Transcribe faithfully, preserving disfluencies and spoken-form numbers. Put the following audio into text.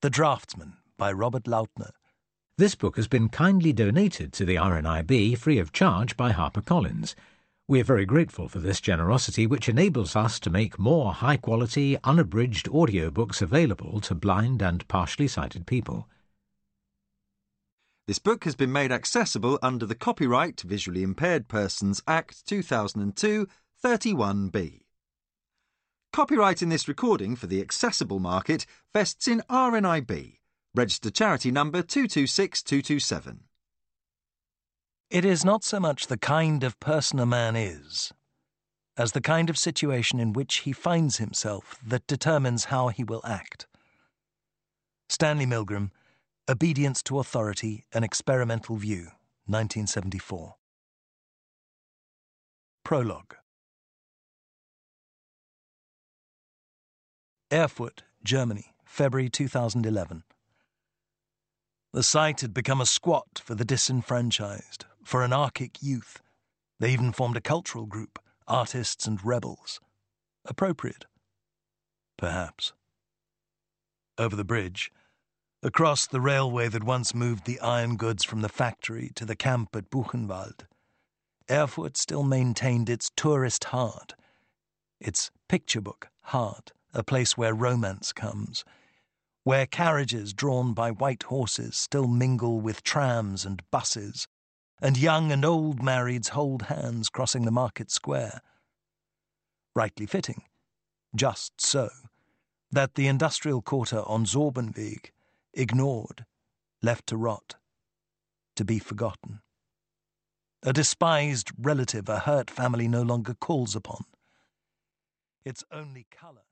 The Draftsman by Robert Lautner. This book has been kindly donated to the R N I B free of charge by HarperCollins. We are very grateful for this generosity, which enables us to make more high-quality, unabridged audiobooks available to blind and partially sighted people. This book has been made accessible under the Copyright Visually Impaired Persons Act two thousand two, thirty-one B. Copyright in this recording for the accessible market vests in R N I B, registered charity number two two six two two seven. It is not so much the kind of person a man is, as the kind of situation in which he finds himself that determines how he will act. Stanley Milgram, Obedience to Authority, An Experimental View, nineteen seventy-four. Prologue. Erfurt, Germany, February two thousand eleven. The site had become a squat for the disenfranchised, for anarchic youth. They even formed a cultural group, artists and rebels. Appropriate? Perhaps. Over the bridge, across the railway that once moved the iron goods from the factory to the camp at Buchenwald, Erfurt still maintained its tourist heart, its picture book heart, a place where romance comes, where carriages drawn by white horses still mingle with trams and buses, and young and old marrieds hold hands crossing the market square. Rightly fitting, just so, that the industrial quarter on Sorbenweg, ignored, left to rot, to be forgotten. A despised relative a hurt family no longer calls upon. Its only colour